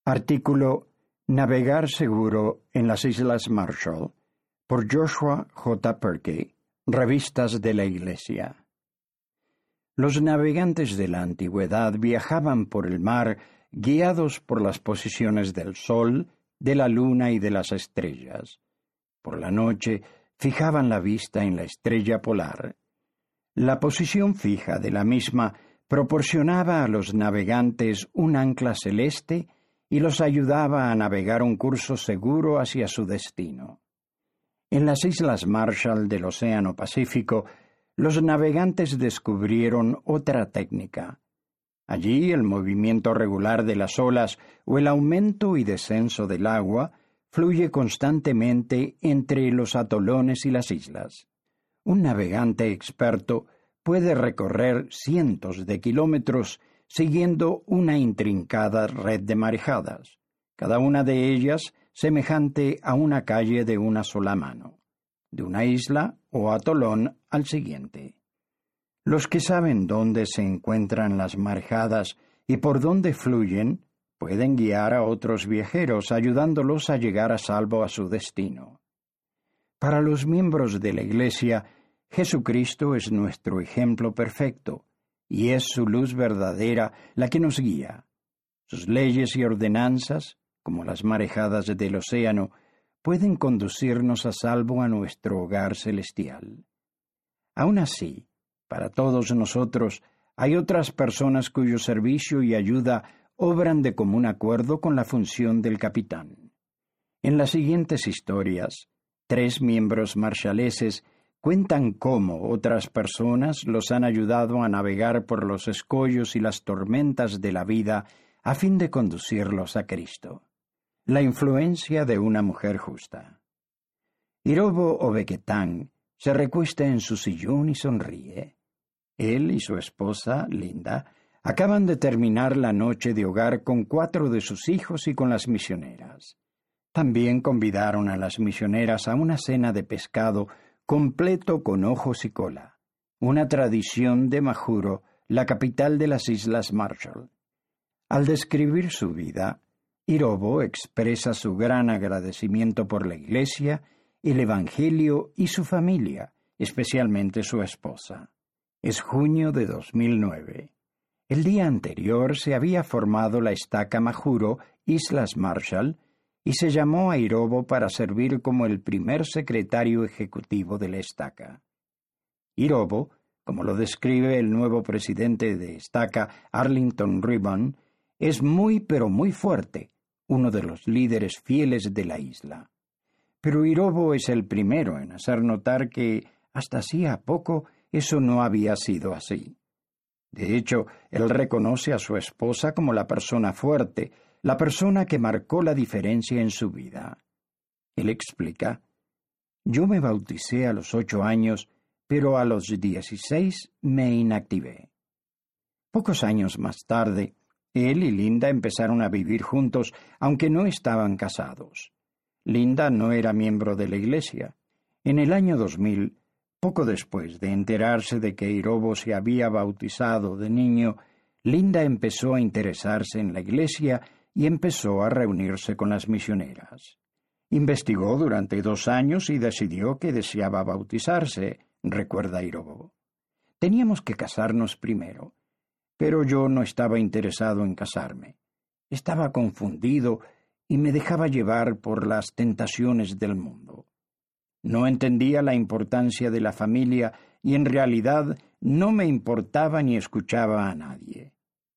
Artículo Navegar seguro en las Islas Marshall por Joshua J. Perkey, Revistas de la Iglesia. Los navegantes de la antigüedad viajaban por el mar guiados por las posiciones del sol, de la luna y de las estrellas. Por la noche fijaban la vista en la estrella polar. La posición fija de la misma proporcionaba a los navegantes un ancla celeste y los ayudaba a navegar un curso seguro hacia su destino. En las Islas Marshall del Océano Pacífico, los navegantes descubrieron otra técnica. Allí el movimiento regular de las olas o el aumento y descenso del agua fluye constantemente entre los atolones y las islas. Un navegante experto puede recorrer cientos de kilómetros siguiendo una intrincada red de marejadas, cada una de ellas semejante a una calle de una sola mano, de una isla o atolón al siguiente. Los que saben dónde se encuentran las marejadas y por dónde fluyen, pueden guiar a otros viajeros, ayudándolos a llegar a salvo a su destino. Para los miembros de la Iglesia, Jesucristo es nuestro ejemplo perfecto, y es su luz verdadera la que nos guía. Sus leyes y ordenanzas, como las marejadas del océano, pueden conducirnos a salvo a nuestro hogar celestial. Aún así, para todos nosotros, hay otras personas cuyo servicio y ayuda obran de común acuerdo con la función del capitán. En las siguientes historias, 3 miembros marshaleses cuentan cómo otras personas los han ayudado a navegar por los escollos y las tormentas de la vida a fin de conducirlos a Cristo. La influencia de una mujer justa. Irobo Obequetán se recuesta en su sillón y sonríe. Él y su esposa, Linda, acaban de terminar la noche de hogar con 4 de sus hijos y con las misioneras. También convidaron a las misioneras a una cena de pescado completo con ojos y cola, una tradición de Majuro, la capital de las Islas Marshall. Al describir su vida, Irobo expresa su gran agradecimiento por la Iglesia, el Evangelio y su familia, especialmente su esposa. Es junio de 2009. El día anterior se había formado la estaca Majuro, Islas Marshall, y se llamó a Irobo para servir como el primer secretario ejecutivo de la estaca. Irobo, como lo describe el nuevo presidente de estaca, Arlington Ribbon, es muy pero muy fuerte, uno de los líderes fieles de la isla. Pero Irobo es el primero en hacer notar que, hasta hacía poco, eso no había sido así. De hecho, él reconoce a su esposa como la persona fuerte, la persona que marcó la diferencia en su vida. Él explica: «Yo me bauticé a los 8 años, pero a los 16 me inactivé». Pocos años más tarde, él y Linda empezaron a vivir juntos, aunque no estaban casados. Linda no era miembro de la Iglesia. En el año 2000, poco después de enterarse de que Irobo se había bautizado de niño, Linda empezó a interesarse en la Iglesia y empezó a reunirse con las misioneras. Investigó durante 2 años y decidió que deseaba bautizarse, recuerda Irobo. «Teníamos que casarnos primero, pero yo no estaba interesado en casarme. Estaba confundido y me dejaba llevar por las tentaciones del mundo. No entendía la importancia de la familia y en realidad no me importaba ni escuchaba a nadie».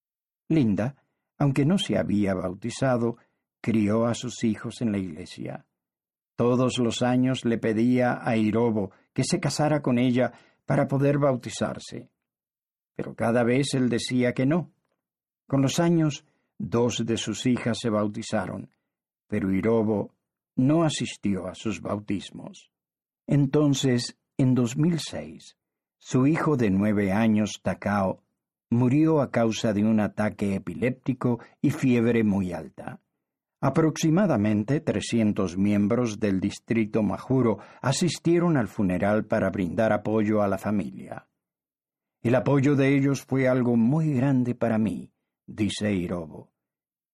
Linda, aunque no se había bautizado, crió a sus hijos en la Iglesia. Todos los años le pedía a Irobo que se casara con ella para poder bautizarse. Pero cada vez él decía que no. Con los años, 2 de sus hijas se bautizaron, pero Irobo no asistió a sus bautismos. Entonces, en 2006, su hijo de 9 años, Takao, murió a causa de un ataque epiléptico y fiebre muy alta. Aproximadamente 300 miembros del distrito Majuro asistieron al funeral para brindar apoyo a la familia. «El apoyo de ellos fue algo muy grande para mí», dice Irobo.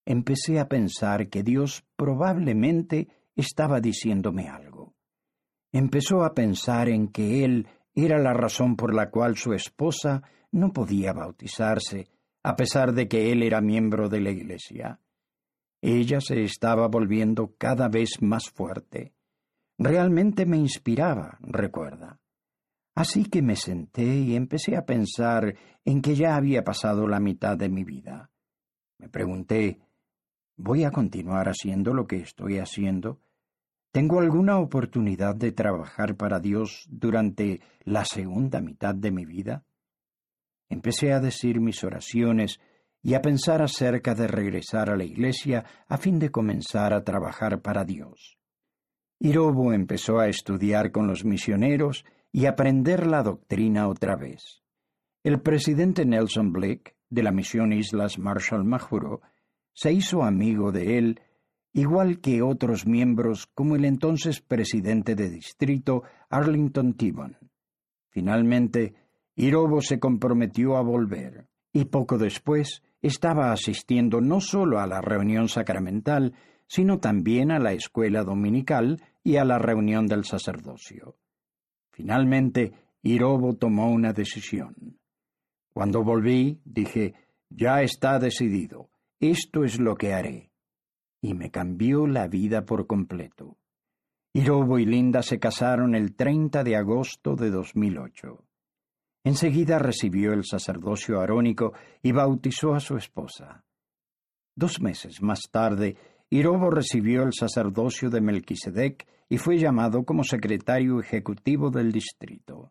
empecé a pensar que Dios probablemente estaba diciéndome algo. Empezó a pensar en que Él era la razón por la cual su esposa no podía bautizarse, a pesar de que él era miembro de la iglesia. Ella se estaba volviendo cada vez más fuerte. Realmente me inspiraba, recuerda. Así que me senté y empecé a pensar en que ya había pasado la mitad de mi vida. Me pregunté, ¿voy a continuar haciendo lo que estoy haciendo? ¿Tengo alguna oportunidad de trabajar para Dios durante la segunda mitad de mi vida? Empecé a decir mis oraciones y a pensar acerca de regresar a la iglesia a fin de comenzar a trabajar para Dios. Irobo empezó a estudiar con los misioneros y aprender la doctrina otra vez. El presidente Nelson Blake, de la misión Islas Marshall Majuro, se hizo amigo de él, igual que otros miembros como el entonces presidente de distrito Arlington Tibbon. Finalmente, Irobo se comprometió a volver, y poco después estaba asistiendo no solo a la reunión sacramental, sino también a la escuela dominical y a la reunión del sacerdocio. Finalmente, Irobo tomó una decisión. Cuando volví, dije, ya está decidido, esto es lo que haré. Y me cambió la vida por completo. Irobo y Linda se casaron el 30 de agosto de 2008. Enseguida recibió el sacerdocio arónico y bautizó a su esposa. 2 meses más tarde, Irobo recibió el sacerdocio de Melquisedec y fue llamado como secretario ejecutivo del distrito.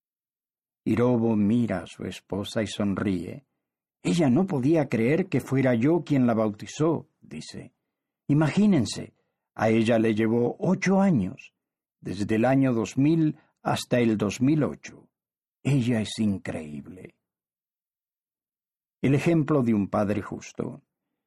Irobo mira a su esposa y sonríe. Ella no podía creer que fuera yo quien la bautizó, dice. Imagínense, a ella le llevó 8 años, desde el año 2000 hasta el 2008. Ella es increíble. El ejemplo de un padre justo.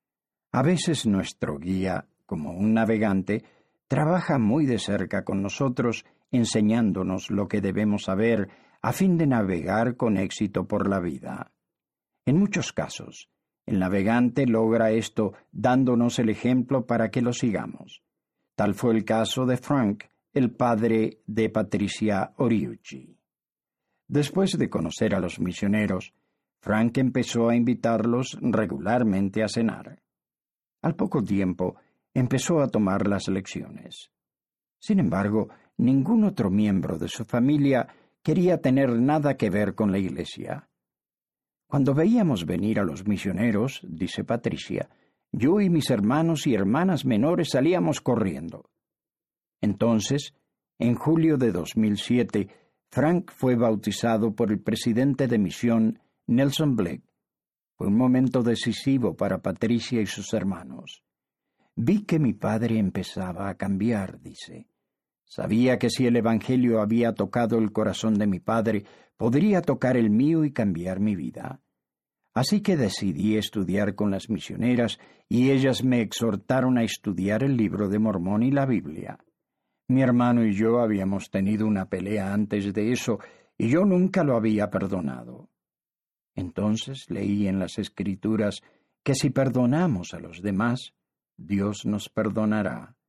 A veces nuestro guía, como un navegante, trabaja muy de cerca con nosotros, enseñándonos lo que debemos saber a fin de navegar con éxito por la vida. En muchos casos, el navegante logra esto dándonos el ejemplo para que lo sigamos. Tal fue el caso de Frank, el padre de Patricia Oriucci. Después de conocer a los misioneros, Frank empezó a invitarlos regularmente a cenar. Al poco tiempo, empezó a tomar las lecciones. Sin embargo, ningún otro miembro de su familia quería tener nada que ver con la iglesia. Cuando veíamos venir a los misioneros, dice Patricia, yo y mis hermanos y hermanas menores salíamos corriendo. Entonces, en julio de 2007, Frank fue bautizado por el presidente de misión, Nelson Blake. Fue un momento decisivo para Patricia y sus hermanos. Vi que mi padre empezaba a cambiar, dice. Sabía que si el Evangelio había tocado el corazón de mi padre, podría tocar el mío y cambiar mi vida. Así que decidí estudiar con las misioneras y ellas me exhortaron a estudiar el libro de Mormón y la Biblia. Mi hermano y yo habíamos tenido una pelea antes de eso y yo nunca lo había perdonado. Entonces leí en las Escrituras que si perdonamos a los demás, Dios nos perdonará.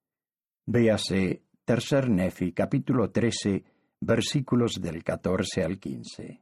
Véase Tercer Nefi, capítulo 13, versículos del 14 al 15.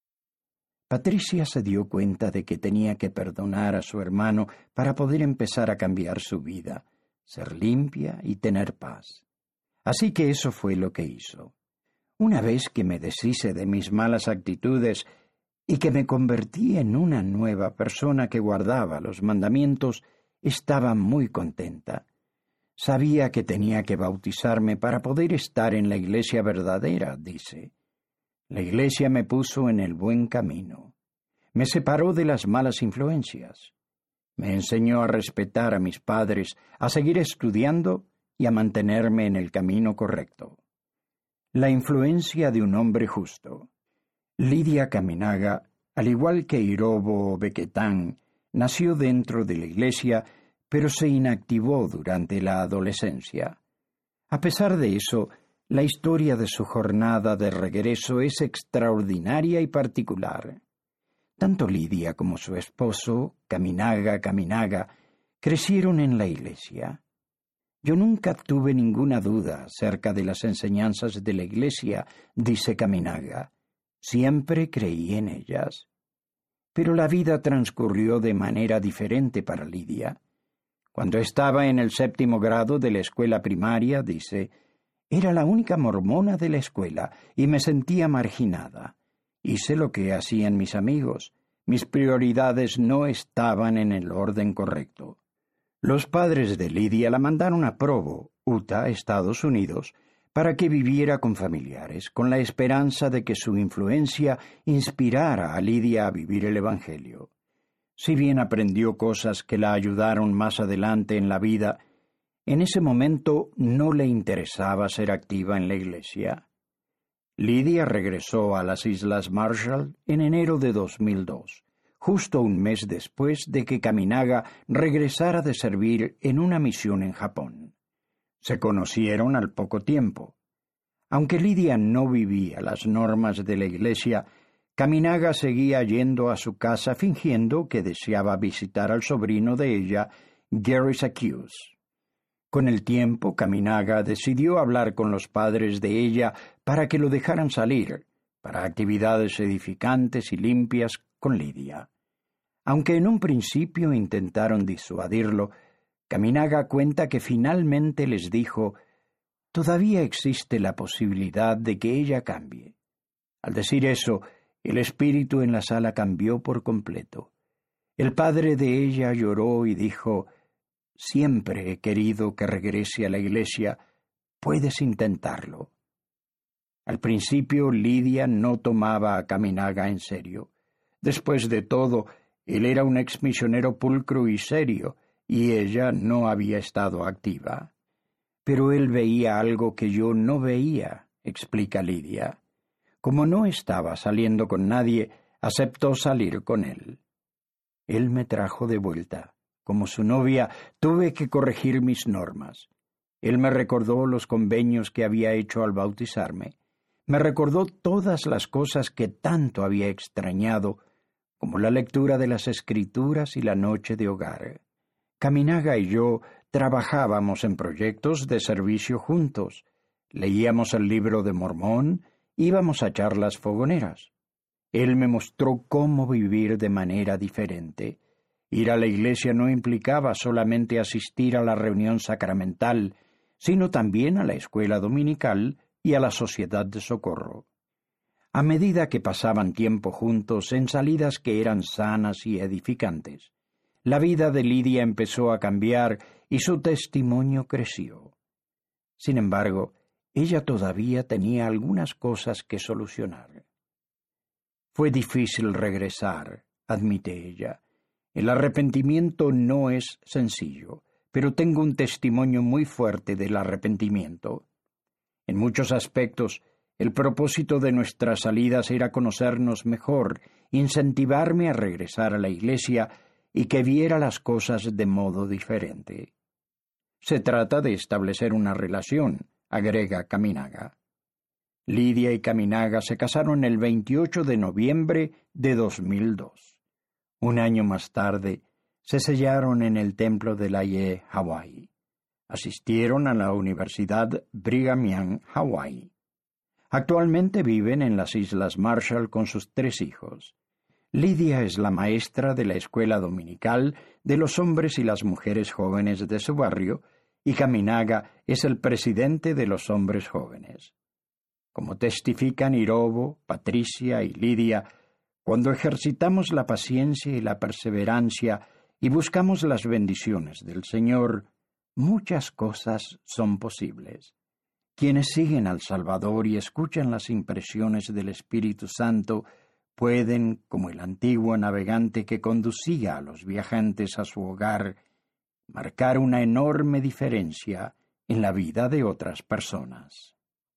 Patricia se dio cuenta de que tenía que perdonar a su hermano para poder empezar a cambiar su vida, ser limpia y tener paz. Así que eso fue lo que hizo. Una vez que me deshice de mis malas actitudes y que me convertí en una nueva persona que guardaba los mandamientos, estaba muy contenta. Sabía que tenía que bautizarme para poder estar en la iglesia verdadera, dice. La iglesia me puso en el buen camino. Me separó de las malas influencias. Me enseñó a respetar a mis padres, a seguir estudiando y a mantenerme en el camino correcto. La influencia de un hombre justo. Lidia Caminaga, al igual que Irobo Bequetán, nació dentro de la iglesia, pero se inactivó durante la adolescencia. A pesar de eso, la historia de su jornada de regreso es extraordinaria y particular. Tanto Lidia como su esposo, Caminaga, Crecieron en la iglesia. Yo nunca tuve ninguna duda acerca de las enseñanzas de la iglesia, dice Kaminaga. Siempre creí en ellas. Pero la vida transcurrió de manera diferente para Lidia. Cuando estaba en el 7º grado de la escuela primaria, dice, era la única mormona de la escuela y me sentía marginada. Hice lo que hacían mis amigos. Mis prioridades no estaban en el orden correcto. Los padres de Lidia la mandaron a Provo, Utah, Estados Unidos, para que viviera con familiares, con la esperanza de que su influencia inspirara a Lidia a vivir el Evangelio. Si bien aprendió cosas que la ayudaron más adelante en la vida, en ese momento no le interesaba ser activa en la iglesia. Lidia regresó a las Islas Marshall en enero de 2002, justo un mes después de que Kaminaga regresara de servir en una misión en Japón. Se conocieron al poco tiempo. Aunque Lidia no vivía las normas de la iglesia, Kaminaga seguía yendo a su casa fingiendo que deseaba visitar al sobrino de ella, Gary Zacchaeus. Con el tiempo, Kaminaga decidió hablar con los padres de ella para que lo dejaran salir, para actividades edificantes y limpias con Lidia. Aunque en un principio intentaron disuadirlo, Kaminaga cuenta que finalmente les dijo, «Todavía existe la posibilidad de que ella cambie». Al decir eso, el espíritu en la sala cambió por completo. El padre de ella lloró y dijo, «Siempre he querido que regrese a la iglesia. Puedes intentarlo». Al principio, Lidia no tomaba a Kaminaga en serio. Después de todo, él era un exmisionero pulcro y serio, y ella no había estado activa. Pero él veía algo que yo no veía, explica Lidia. Como no estaba saliendo con nadie, aceptó salir con él. Él me trajo de vuelta. Como su novia, tuve que corregir mis normas. Él me recordó los convenios que había hecho al bautizarme. Me recordó todas las cosas que tanto había extrañado, como la lectura de las Escrituras y la noche de hogar. Kaminaga y yo trabajábamos en proyectos de servicio juntos, leíamos el libro de Mormón, íbamos a charlas fogoneras. Él me mostró cómo vivir de manera diferente. Ir a la iglesia no implicaba solamente asistir a la reunión sacramental, sino también a la escuela dominical y a la sociedad de socorro. A medida que pasaban tiempo juntos en salidas que eran sanas y edificantes, la vida de Lidia empezó a cambiar y su testimonio creció. Sin embargo, ella todavía tenía algunas cosas que solucionar. Fue difícil regresar, admite ella. El arrepentimiento no es sencillo, pero tengo un testimonio muy fuerte del arrepentimiento. En muchos aspectos, el propósito de nuestras salidas era conocernos mejor, incentivarme a regresar a la iglesia y que viera las cosas de modo diferente. Se trata de establecer una relación, agrega Kaminaga. Lidia y Kaminaga se casaron el 28 de noviembre de 2002. Un año más tarde, se sellaron en el templo de Laie, Hawái. Asistieron a la Universidad Brigham Young, Hawái. Actualmente viven en las Islas Marshall con sus 3 hijos. Lidia es la maestra de la escuela dominical de los hombres y las mujeres jóvenes de su barrio, y Kaminaga es el presidente de los hombres jóvenes. Como testifican Irobo, Patricia y Lidia, cuando ejercitamos la paciencia y la perseverancia y buscamos las bendiciones del Señor, muchas cosas son posibles. Quienes siguen al Salvador y escuchan las impresiones del Espíritu Santo pueden, como el antiguo navegante que conducía a los viajantes a su hogar, marcar una enorme diferencia en la vida de otras personas.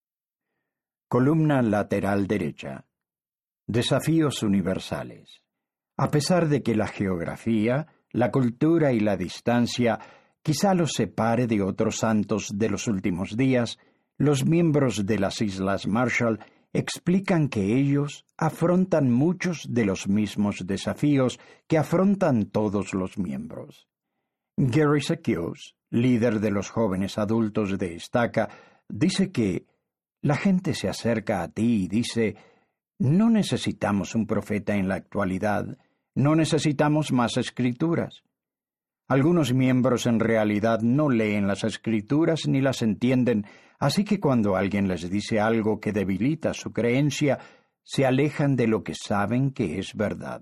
Columna lateral derecha. Desafíos universales. A pesar de que la geografía, la cultura y la distancia quizá los separe de otros santos de los últimos días, los miembros de las Islas Marshall explican que ellos afrontan muchos de los mismos desafíos que afrontan todos los miembros. Gary Sekios, líder de los jóvenes adultos de Estaca, dice que la gente se acerca a ti y dice: no necesitamos un profeta en la actualidad, no necesitamos más escrituras. Algunos miembros en realidad no leen las escrituras ni las entienden, así que cuando alguien les dice algo que debilita su creencia, se alejan de lo que saben que es verdad.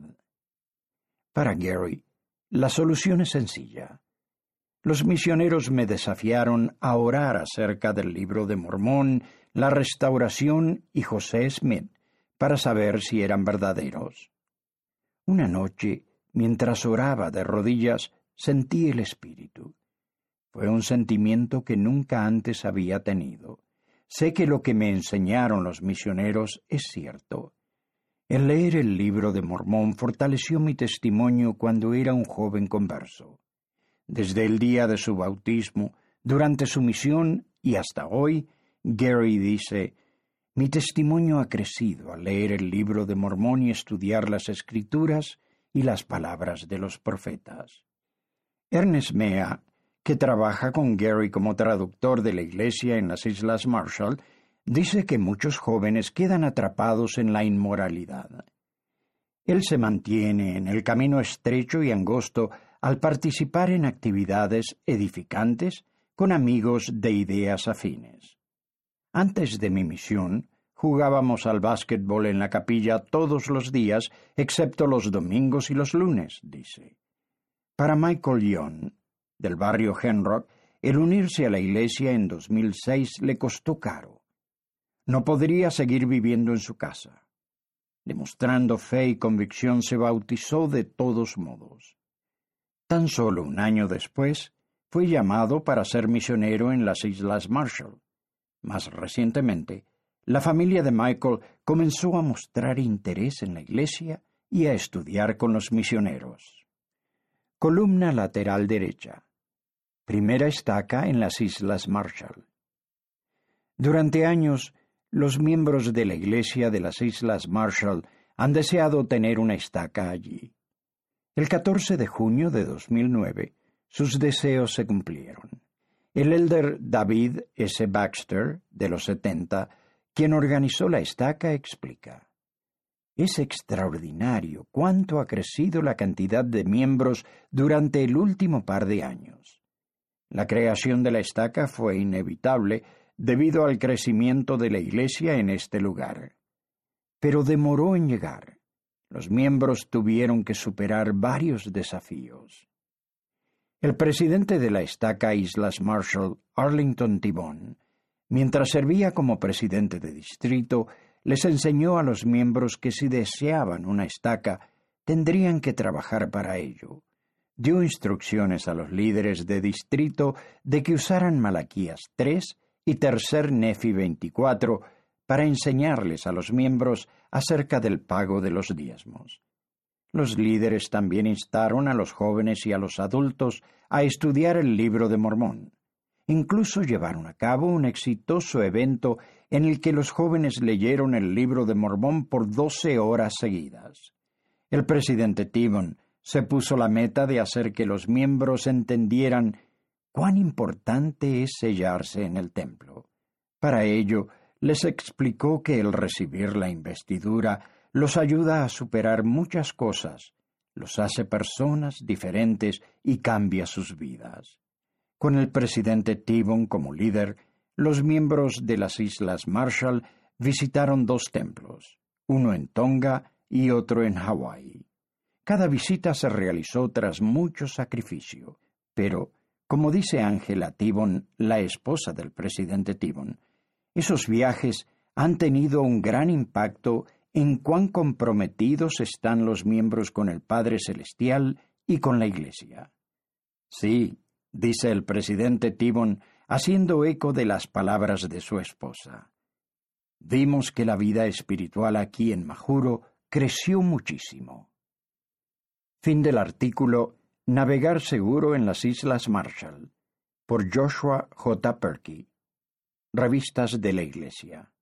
Para Gary, la solución es sencilla. Los misioneros me desafiaron a orar acerca del Libro de Mormón, la Restauración y José Smith, para saber si eran verdaderos. Una noche, mientras oraba de rodillas, sentí el Espíritu. Fue un sentimiento que nunca antes había tenido. Sé que lo que me enseñaron los misioneros es cierto. El leer el Libro de Mormón fortaleció mi testimonio cuando era un joven converso. Desde el día de su bautismo, durante su misión y hasta hoy, Gary dice: mi testimonio ha crecido al leer el Libro de Mormón y estudiar las Escrituras y las palabras de los profetas. Ernest Mea, que trabaja con Gary como traductor de la Iglesia en las Islas Marshall, dice que muchos jóvenes quedan atrapados en la inmoralidad. Él se mantiene en el camino estrecho y angosto al participar en actividades edificantes con amigos de ideas afines. Antes de mi misión, jugábamos al básquetbol en la capilla todos los días, excepto los domingos y los lunes, dice. Para Michael Young, del barrio Henrock, el unirse a la iglesia en 2006 le costó caro. No podría seguir viviendo en su casa. Demostrando fe y convicción, se bautizó de todos modos. Tan solo un año después, fue llamado para ser misionero en las Islas Marshall. Más recientemente, la familia de Michael comenzó a mostrar interés en la iglesia y a estudiar con los misioneros. Columna lateral derecha. Primera estaca en las Islas Marshall. Durante años, los miembros de la iglesia de las Islas Marshall han deseado tener una estaca allí. El 14 de junio de 2009, sus deseos se cumplieron. El elder David S. Baxter, de los 70, quien organizó la estaca, explica: es extraordinario cuánto ha crecido la cantidad de miembros durante el último par de años. La creación de la estaca fue inevitable debido al crecimiento de la iglesia en este lugar. Pero demoró en llegar. Los miembros tuvieron que superar varios desafíos. El presidente de la estaca Islas Marshall, Arlington Tibón, mientras servía como presidente de distrito, les enseñó a los miembros que si deseaban una estaca, tendrían que trabajar para ello. Dio instrucciones a los líderes de distrito de que usaran Malaquías 3 y Tercer Nefi 24 para enseñarles a los miembros acerca del pago de los diezmos. Los líderes también instaron a los jóvenes y a los adultos a estudiar el Libro de Mormón. Incluso llevaron a cabo un exitoso evento en el que los jóvenes leyeron el Libro de Mormón por 12 horas seguidas. El presidente Tibón se puso la meta de hacer que los miembros entendieran cuán importante es sellarse en el templo. Para ello, les explicó que el recibir la investidura los ayuda a superar muchas cosas, los hace personas diferentes y cambia sus vidas. Con el presidente Tibón como líder, los miembros de las Islas Marshall visitaron 2 templos, uno en Tonga y otro en Hawái. Cada visita se realizó tras mucho sacrificio, pero, como dice Angela Tibón, la esposa del presidente Tibón, esos viajes han tenido un gran impacto en cuán comprometidos están los miembros con el Padre Celestial y con la Iglesia. Sí, dice el presidente Tibón, haciendo eco de las palabras de su esposa. Vimos que la vida espiritual aquí en Majuro creció muchísimo. Fin del artículo Navegar seguro en las Islas Marshall, por Joshua J. Perky. Revistas de la Iglesia.